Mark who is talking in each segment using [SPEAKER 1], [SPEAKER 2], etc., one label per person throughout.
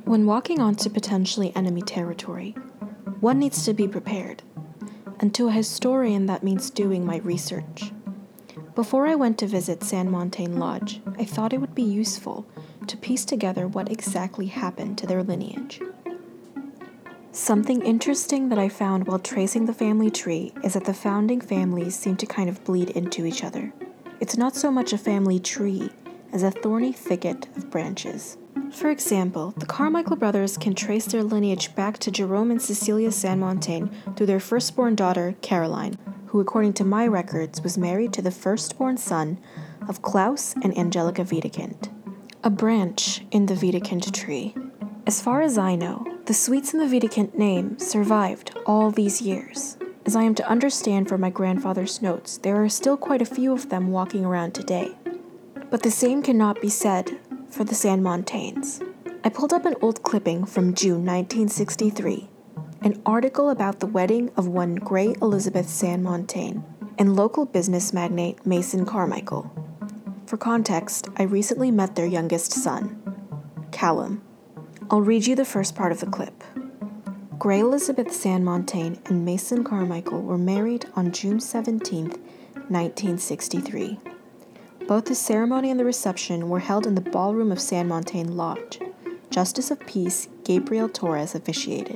[SPEAKER 1] When walking onto potentially enemy territory, one needs to be prepared. And to a historian, that means doing my research. Before I went to visit San Montaigne Lodge, I thought it would be useful to piece together what exactly happened to their lineage. Something interesting that I found while tracing the family tree is that the founding families seem to kind of bleed into each other. It's not so much a family tree as a thorny thicket of branches. For example, the Carmichael brothers can trace their lineage back to Jerome and Cecilia San Montaigne through their firstborn daughter, Caroline, who, according to my records, was married to the firstborn son of Klaus and Angelica Wiedekind, a branch in the Wiedekind tree. As far as I know, the Sweets in the Wiedekind name survived all these years. As I am to understand from my grandfather's notes, there are still quite a few of them walking around today. But the same cannot be said for the San Montaignes. I pulled up an old clipping from June 1963, an article about the wedding of one Gray Elizabeth San Montaigne and local business magnate Mason Carmichael. For context, I recently met their youngest son, Callum. I'll read you the first part of the clip. Gray Elizabeth San Montaigne and Mason Carmichael were married on June 17, 1963. Both the ceremony and the reception were held in the ballroom of San Montaigne Lodge. Justice of Peace Gabriel Torres officiated.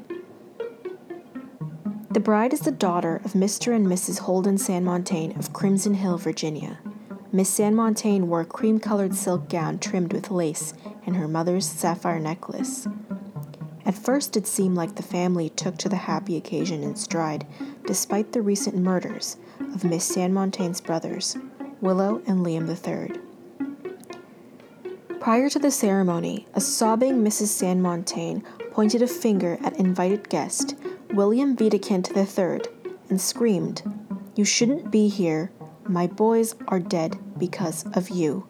[SPEAKER 1] The bride is the daughter of Mr. and Mrs. Holden San Montaigne of Crimson Hill, Virginia. Miss San Montaigne wore a cream-colored silk gown trimmed with lace and her mother's sapphire necklace. At first it seemed like the family took to the happy occasion in stride, despite the recent murders of Miss San Montaigne's brothers, Willow and Liam III. Prior to the ceremony, a sobbing Mrs. San Montaigne pointed a finger at invited guest, William Wiedekind III, and screamed, "You shouldn't be here. My boys are dead because of you."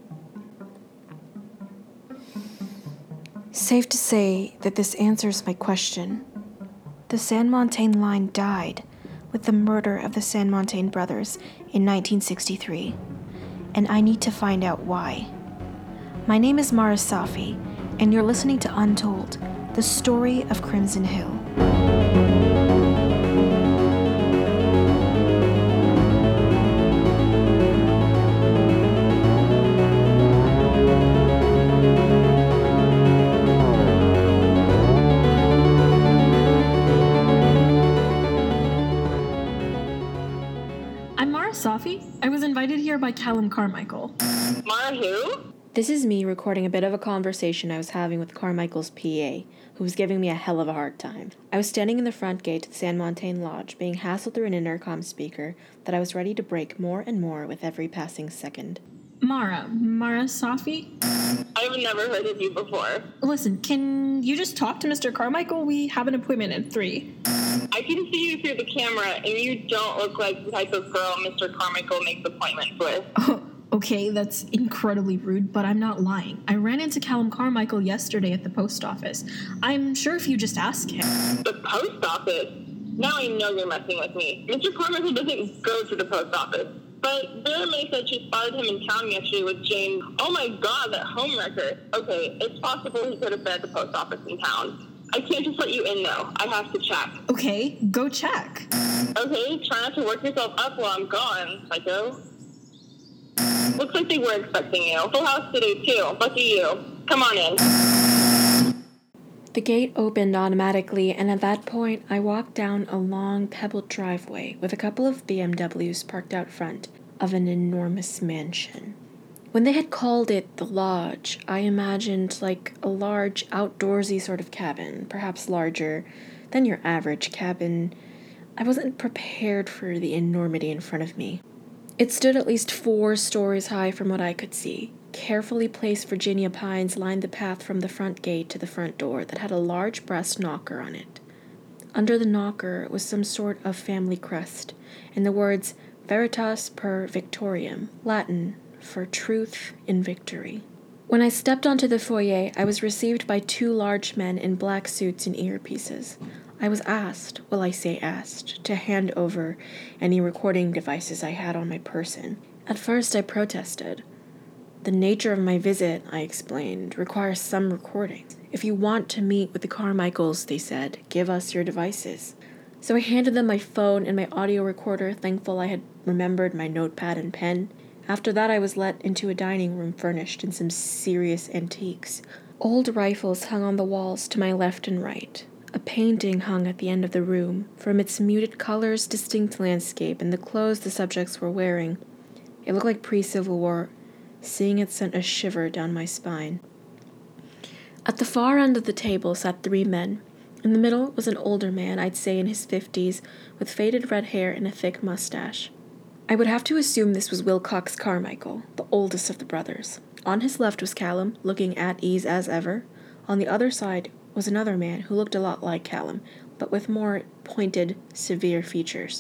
[SPEAKER 1] Safe to say that this answers my question. The San Montaigne line died with the murder of the San Montaigne brothers in 1963, and I need to find out why. My name is Mara Safi, and you're listening to Untold, the story of Crimson Hill.
[SPEAKER 2] I'm Mara Safi. I was invited here by Callum Carmichael.
[SPEAKER 3] Mara who?
[SPEAKER 1] This is me recording a bit of a conversation I was having with Carmichael's PA, who was giving me a hell of a hard time. I was standing in the front gate to the San Montaigne Lodge, being hassled through an intercom speaker that I was ready to break more and more with every passing second.
[SPEAKER 2] Mara Safi?
[SPEAKER 3] I've never heard of you before.
[SPEAKER 2] Listen, can you just talk to Mr. Carmichael? We have an appointment at 3.
[SPEAKER 3] I can see you through the camera, and you don't look like the type of girl Mr. Carmichael makes appointments with.
[SPEAKER 2] Okay, that's incredibly rude, but I'm not lying. I ran into Callum Carmichael yesterday at the post office. I'm sure if you just ask him.
[SPEAKER 3] The post office? Now I know you're messing with me. Mr. Carmichael doesn't go to the post office. But Vera May said she spotted him in town yesterday with Jane. Oh my god, that homewrecker. Okay, it's possible he could have been at the post office in town. I can't just let you in, though. I have to check.
[SPEAKER 2] Okay, go check.
[SPEAKER 3] Okay, try not to work yourself up while I'm gone, psycho. Looks like they were expecting you. Full house today, too. Lucky you. Come on in.
[SPEAKER 1] The gate opened automatically, and at that point, I walked down a long, pebbled driveway with a couple of BMWs parked out front of an enormous mansion. When they had called it the lodge, I imagined like a large, outdoorsy sort of cabin, perhaps larger than your average cabin. I wasn't prepared for the enormity in front of me. It stood at least 4 stories high from what I could see. Carefully placed Virginia pines lined the path from the front gate to the front door that had a large brass knocker on it. Under the knocker was some sort of family crest, and the words Veritas per Victoriam, Latin for truth in victory. When I stepped onto the foyer, I was received by 2 large men in black suits and earpieces. I was asked, to hand over any recording devices I had on my person. At first I protested. The nature of my visit, I explained, requires some recording. If you want to meet with the Carmichaels, they said, give us your devices. So I handed them my phone and my audio recorder, thankful I had remembered my notepad and pen. After that, I was let into a dining room furnished in some serious antiques. Old rifles hung on the walls to my left and right. A painting hung at the end of the room. From its muted colors, distinct landscape, and the clothes the subjects were wearing, it looked like pre-Civil War. Seeing it sent a shiver down my spine. At the far end of the table sat 3 men. In the middle was an older man, I'd say in his 50s, with faded red hair and a thick mustache. I would have to assume this was Wilcox Carmichael, the oldest of the brothers. On his left was Callum, looking at ease as ever. On the other side was another man who looked a lot like Callum, but with more pointed, severe features.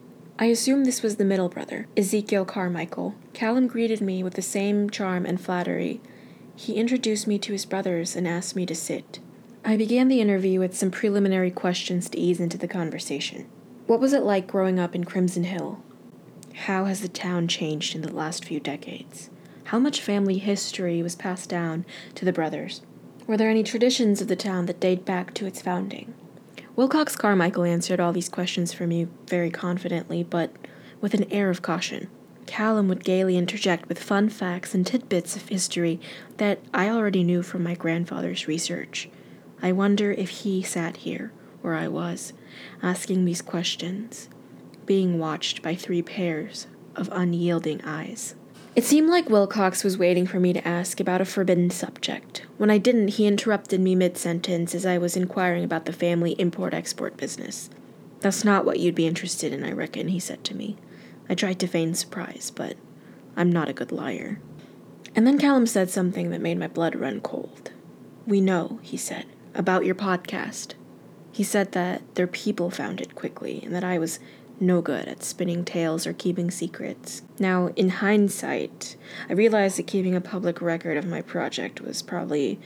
[SPEAKER 1] I assume this was the middle brother, Ezekiel Carmichael. Callum greeted me with the same charm and flattery. He introduced me to his brothers and asked me to sit. I began the interview with some preliminary questions to ease into the conversation. What was it like growing up in Crimson Hill? How has the town changed in the last few decades? How much family history was passed down to the brothers? Were there any traditions of the town that date back to its founding? Wilcox Carmichael answered all these questions for me very confidently, but with an air of caution. Callum would gaily interject with fun facts and tidbits of history that I already knew from my grandfather's research. I wonder if he sat here, where I was, asking these questions, being watched by 3 pairs of unyielding eyes. It seemed like Wilcox was waiting for me to ask about a forbidden subject. When I didn't, he interrupted me mid-sentence as I was inquiring about the family import-export business. That's not what you'd be interested in, I reckon, he said to me. I tried to feign surprise, but I'm not a good liar. And then Callum said something that made my blood run cold. We know, he said, about your podcast. He said that their people found it quickly, and that I was no good at spinning tales or keeping secrets. Now, in hindsight, I realized that keeping a public record of my project was probably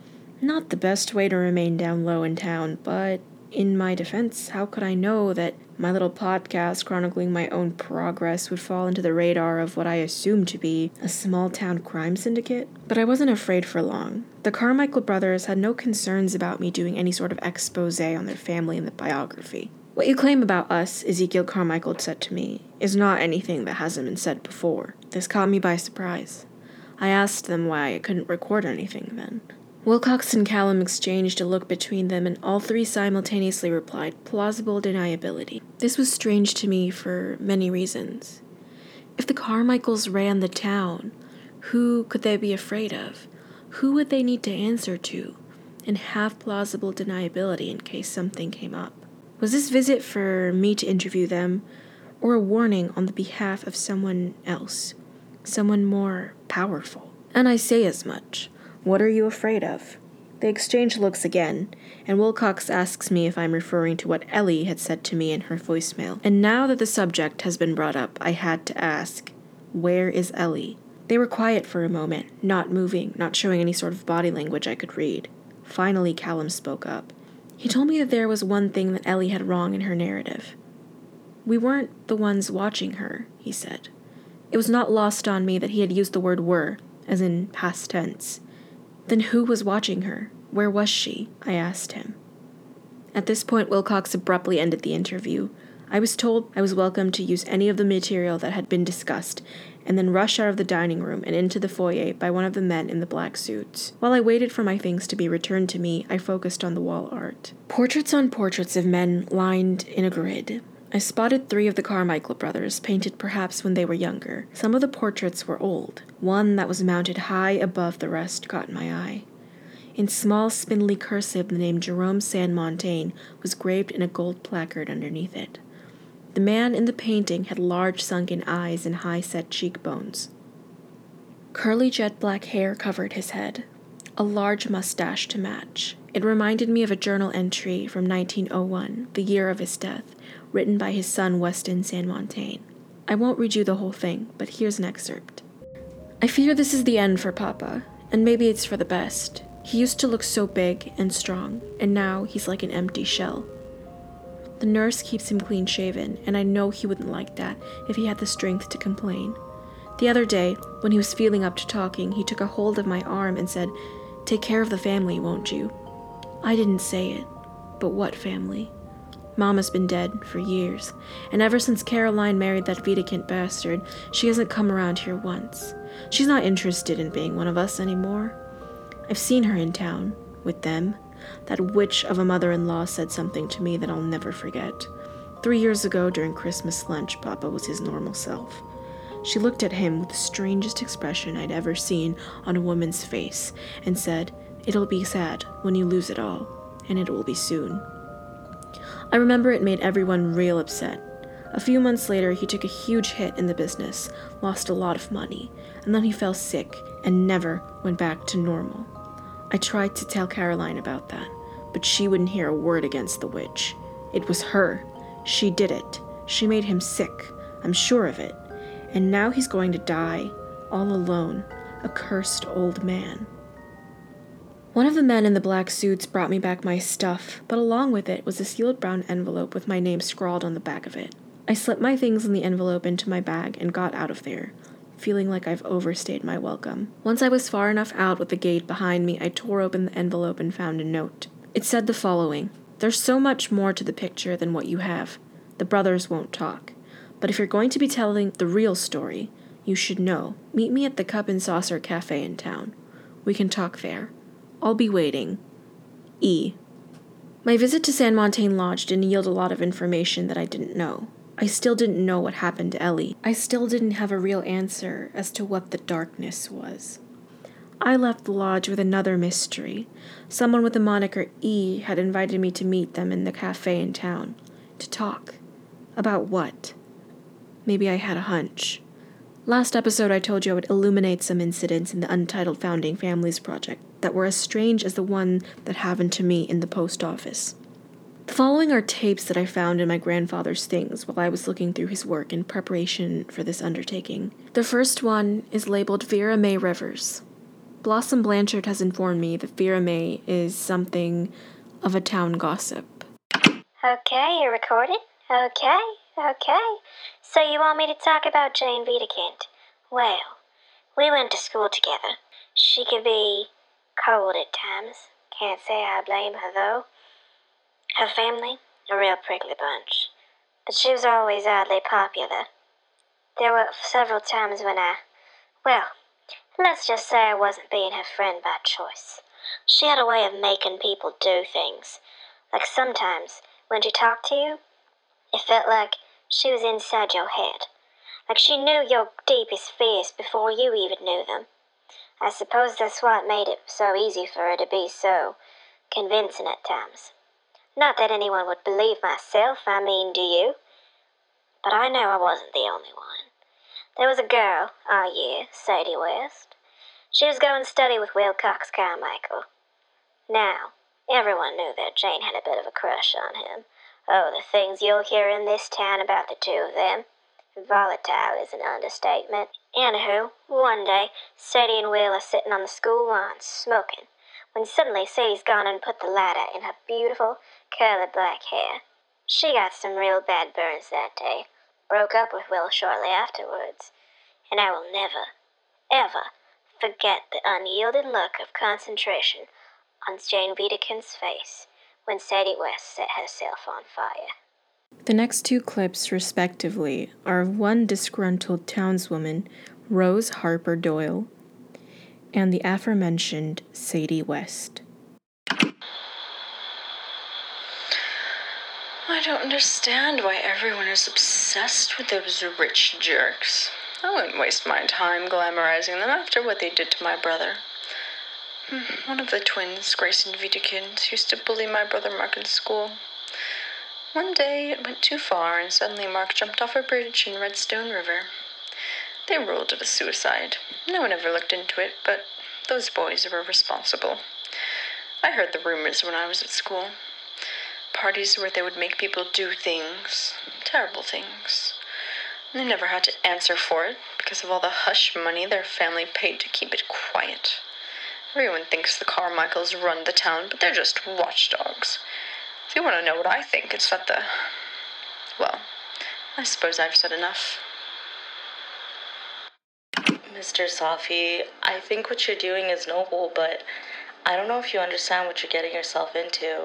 [SPEAKER 1] not the best way to remain down low in town, but in my defense, how could I know that my little podcast chronicling my own progress would fall into the radar of what I assumed to be a small-town crime syndicate? But I wasn't afraid for long. The Carmichael brothers had no concerns about me doing any sort of expose on their family in the biography. What you claim about us, Ezekiel Carmichael said to me, is not anything that hasn't been said before. This caught me by surprise. I asked them why I couldn't record anything then. Wilcox and Callum exchanged a look between them, and all 3 simultaneously replied, plausible deniability. This was strange to me for many reasons. If the Carmichaels ran the town, who could they be afraid of? Who would they need to answer to? And have plausible deniability in case something came up. Was this visit for me to interview them, or a warning on the behalf of someone else, someone more powerful? And I say as much. What are you afraid of? They exchange looks again, and Wilcox asks me if I'm referring to what Ellie had said to me in her voicemail. And now that the subject has been brought up, I had to ask, where is Ellie? They were quiet for a moment, not moving, not showing any sort of body language I could read. Finally, Callum spoke up. He told me that there was one thing that Ellie had wrong in her narrative. We weren't the ones watching her, he said. It was not lost on me that he had used the word were, as in past tense. Then who was watching her? Where was she? I asked him. At this point, Wilcox abruptly ended the interview. I was told I was welcome to use any of the material that had been discussed, and then rush out of the dining room and into the foyer by one of the men in the black suits. While I waited for my things to be returned to me, I focused on the wall art. Portraits on portraits of men lined in a grid. I spotted 3 of the Carmichael brothers, painted perhaps when they were younger. Some of the portraits were old. One that was mounted high above the rest caught my eye. In small, spindly cursive, the name Jerome San Montaigne was graved in a gold placard underneath it. The man in the painting had large sunken eyes and high-set cheekbones. Curly jet-black hair covered his head, a large mustache to match. It reminded me of a journal entry from 1901, the year of his death, written by his son Weston San Montaigne. I won't read you the whole thing, but here's an excerpt. I fear this is the end for Papa, and maybe it's for the best. He used to look so big and strong, and now he's like an empty shell. The nurse keeps him clean-shaven, and I know he wouldn't like that if he had the strength to complain. The other day, when he was feeling up to talking, he took a hold of my arm and said, "Take care of the family, won't you?" I didn't say it, but what family? Mama's been dead for years, and ever since Caroline married that Wiedekind bastard, she hasn't come around here once. She's not interested in being one of us anymore. I've seen her in town, with them. That witch of a mother-in-law said something to me that I'll never forget. 3 years ago, during Christmas lunch, Papa was his normal self. She looked at him with the strangest expression I'd ever seen on a woman's face and said, "It'll be sad when you lose it all, and it will be soon." I remember it made everyone real upset. A few months later, he took a huge hit in the business, lost a lot of money, and then he fell sick and never went back to normal. I tried to tell Caroline about that, but she wouldn't hear a word against the witch. It was her. She did it. She made him sick. I'm sure of it. And now he's going to die, all alone, a cursed old man. One of the men in the black suits brought me back my stuff, but along with it was a sealed brown envelope with my name scrawled on the back of it. I slipped my things in the envelope into my bag and got out of there, feeling like I've overstayed my welcome. Once I was far enough out with the gate behind me, I tore open the envelope and found a note. It said the following: "There's so much more to the picture than what you have. The brothers won't talk. But if you're going to be telling the real story, you should know. Meet me at the Cup and Saucer Cafe in town. We can talk there. I'll be waiting. E." My visit to San Montaigne Lodge didn't yield a lot of information that I didn't know. I still didn't know what happened to Ellie. I still didn't have a real answer as to what the darkness was. I left the lodge with another mystery. Someone with the moniker E had invited me to meet them in the cafe in town. To talk. About what? Maybe I had a hunch. Last episode I told you I would illuminate some incidents in the Untitled Founding Families Project that were as strange as the one that happened to me in the post office. The following are tapes that I found in my grandfather's things while I was looking through his work in preparation for this undertaking. The first one is labeled Vera May Rivers. Blossom Blanchard has informed me that Vera May is something of a town gossip.
[SPEAKER 4] Okay, you're recording? Okay. So you want me to talk about Jane Wiedekind? Well, we went to school together. She could be cold at times. Can't say I blame her, though. Her family, a real prickly bunch. But she was always oddly popular. There were several times when let's just say I wasn't being her friend by choice. She had a way of making people do things. Like sometimes, when she talked to you, it felt like she was inside your head. Like she knew your deepest fears before you even knew them. I suppose that's why it made it so easy for her to be so convincing at times. Not that anyone would believe myself, do you? But I know I wasn't the only one. There was a girl, Sadie West. She was going steady with Will Cox Carmichael. Now, everyone knew that Jane had a bit of a crush on him. Oh, the things you'll hear in this town about the two of them. Volatile is an understatement. Anywho, one day, Sadie and Will are sitting on the school lawn, smoking, when suddenly Sadie's gone and put the lighter in her beautiful, curly black hair. She got some real bad burns that day, broke up with Will shortly afterwards, and I will never, ever forget the unyielding look of concentration on Jane Wiedekind's face when Sadie West set herself on fire.
[SPEAKER 1] The next two clips, respectively, are of one disgruntled townswoman, Rose Harper Doyle, and the aforementioned Sadie West.
[SPEAKER 5] I don't understand why everyone is obsessed with those rich jerks. I wouldn't waste my time glamorizing them after what they did to my brother. One of the twins, Grace and Wiedekind, used to bully my brother Mark in school. One day it went too far, and suddenly Mark jumped off a bridge in Redstone River. They ruled it a suicide. No one ever looked into it, but those boys were responsible. I heard the rumors when I was at school. Parties where they would make people do things, terrible things. They never had to answer for it because of all the hush money their family paid to keep it quiet. Everyone thinks the Carmichaels run the town, but they're just watchdogs. If you want to know what I think, it's that I suppose I've said enough.
[SPEAKER 6] Mr. Safi, I think what you're doing is noble, but I don't know if you understand what you're getting yourself into.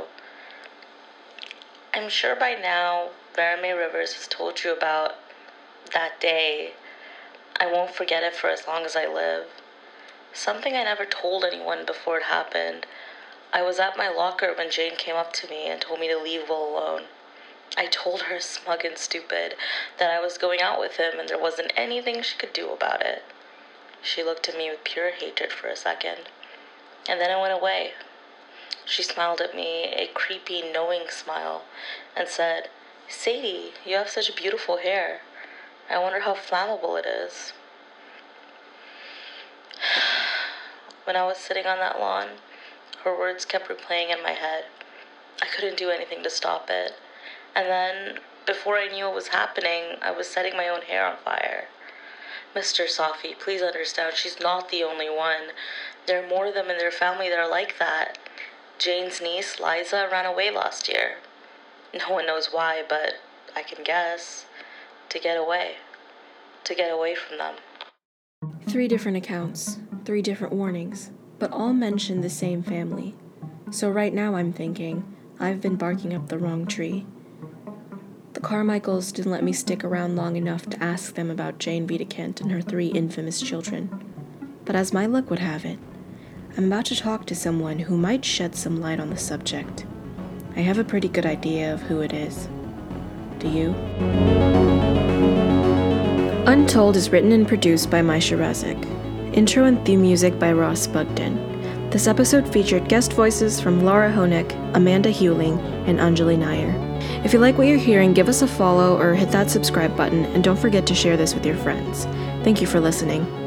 [SPEAKER 6] I'm sure by now Verame Rivers has told you about that day. I won't forget it for as long as I live. Something I never told anyone before it happened. I was at my locker when Jane came up to me and told me to leave Will alone. I told her, smug and stupid, that I was going out with him and there wasn't anything she could do about it. She looked at me with pure hatred for a second, and then it went away. She smiled at me, a creepy, knowing smile, and said, "Sadie, you have such beautiful hair. I wonder how flammable it is." When I was sitting on that lawn, her words kept replaying in my head. I couldn't do anything to stop it. And then, before I knew what was happening, I was setting my own hair on fire. Mr. Safi, please understand, she's not the only one. There are more of them in their family that are like that. Jane's niece, Liza, ran away last year. No one knows why, but I can guess. To get away. To get away from them.
[SPEAKER 1] 3 different accounts, 3 different warnings, but all mention the same family. So right now I'm thinking, I've been barking up the wrong tree. The Carmichaels didn't let me stick around long enough to ask them about Jane Wiedekind and her 3 infamous children. But as my luck would have it, I'm about to talk to someone who might shed some light on the subject. I have a pretty good idea of who it is. Do you? Untold is written and produced by Maisha Razik. Intro and theme music by Ross Bugden. This episode featured guest voices from Laura Honeck, Amanda Hewling, and Anjali Nair. If you like what you're hearing, give us a follow or hit that subscribe button, and don't forget to share this with your friends. Thank you for listening.